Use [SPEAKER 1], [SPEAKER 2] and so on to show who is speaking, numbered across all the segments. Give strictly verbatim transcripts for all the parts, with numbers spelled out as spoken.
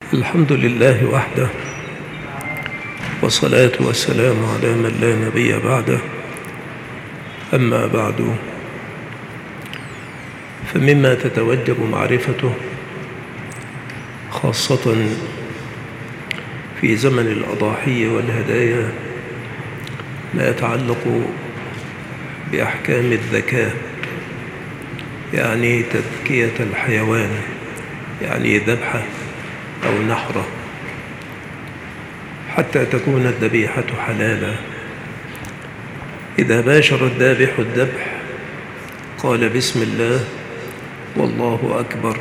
[SPEAKER 1] الحمد لله وحده، والصلاة والسلام على من لا نبي بعده. أما بعد، فمما تتوجب معرفته خاصة في زمن الأضاحي والهدايا ما يتعلق بأحكام الذكاة، يعني تذكية الحيوان، يعني ذبحه أو نحره، حتى تكون الذبيحة حلالا. إذا باشر الذابح الذبح قال بسم الله والله أكبر،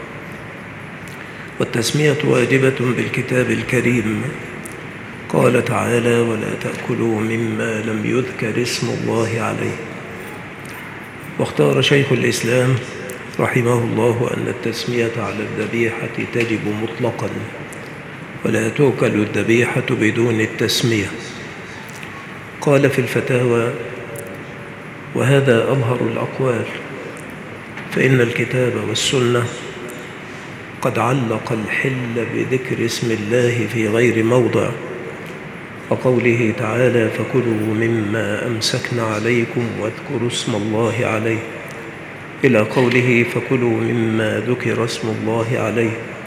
[SPEAKER 1] والتسمية واجبة بالكتاب الكريم. قال تعالى: ولا تأكلوا مما لم يذكر اسم الله عليه. واختار شيخ الإسلام رحمه الله أن التسمية على الذبيحة تجب مطلقا، ولا تؤكل الذبيحة بدون التسمية. قال في الفتاوى: وهذا أظهر الأقوال، فإن الكتاب والسنة قد علق الحل بذكر اسم الله في غير موضع، وقوله تعالى: فكلوا مما أمسكنا عليكم واذكروا اسم الله عليه، إلى قوله: فكلوا مما ذكر اسم الله عليه.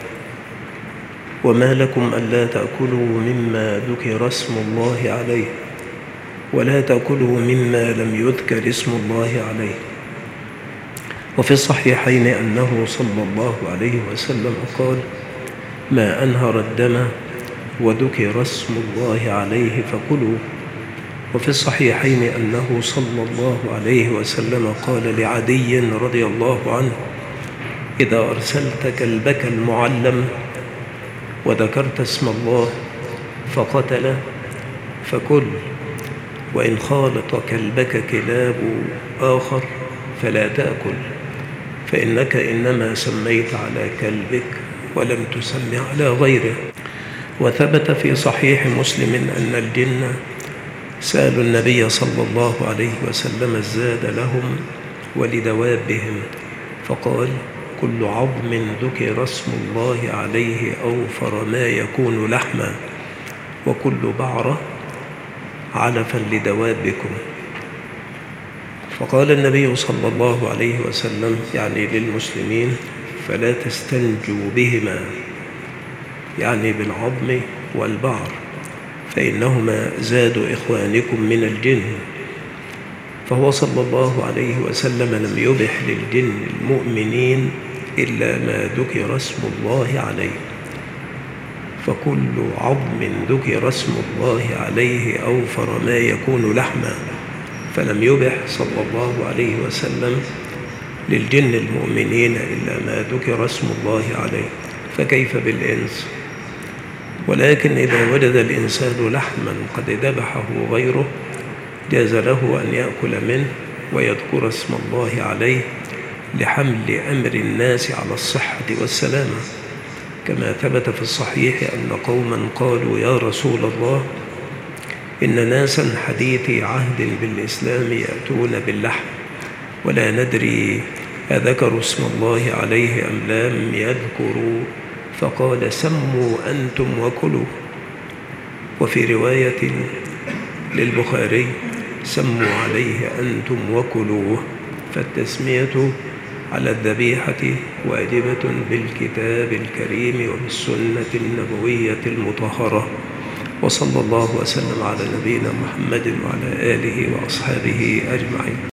[SPEAKER 1] وما لكم ألا تأكلوا مما ذكر اسم الله عليه ولا تأكلوا مما لم يذكر اسم الله عليه. وفي الصحيحين أنه صلى الله عليه وسلم قال: ما أنهر الدم وذكر اسم الله عليه فكلوا. وفي الصحيحين أنه صلى الله عليه وسلم قال لعدي رضي الله عنه: إذا أرسلت كلبك المعلم وذكرت اسم الله فقتل فكل، وإن خالط كلبك كلاب آخر فلا تأكل، فإنك إنما سميت على كلبك ولم تسم على غيره. وثبت في صحيح مسلم أن الجن سألوا النبي صلى الله عليه وسلم الزاد لهم ولدوابهم، فقال: كل عظم ذكر اسم الله عليه أوفر ما يكون لحما، وكل بعرة علفا لدوابكم. فقال النبي صلى الله عليه وسلم، يعني للمسلمين: فلا تستنجوا بهما، يعني بالعظم والبعر، فإنهما زاد إخوانكم من الجن. فهو صلى الله عليه وسلم لم يبح للجن المؤمنين إلا ما ذكر اسم الله عليه، فكل عظم ذكر اسم الله عليه أوفر ما يكون لحما، فلم يبح صلى الله عليه وسلم للجن المؤمنين إلا ما ذكر اسم الله عليه، فكيف بالإنس؟ ولكن إذا وجد الإنسان لحما قد ذبحه غيره جاز له أن يأكل منه ويذكر اسم الله عليه لحمل أمر الناس على الصحة والسلامة، كما ثبت في الصحيح أن قوما قالوا: يا رسول الله، إن ناسا حديثي عهد بالإسلام يأتون باللحم ولا ندري أذكروا اسم الله عليه أم لم يذكروا، فقال: سموا أنتم وكلوا. وفي رواية للبخاري: سموا عليه أنتم وكلوه. فالتسمية على الذبيحة واجبة بالكتاب الكريم وبالسنة النبوية المطهرة. وصلى الله وسلم على نبينا محمد وعلى آله وأصحابه أجمعين.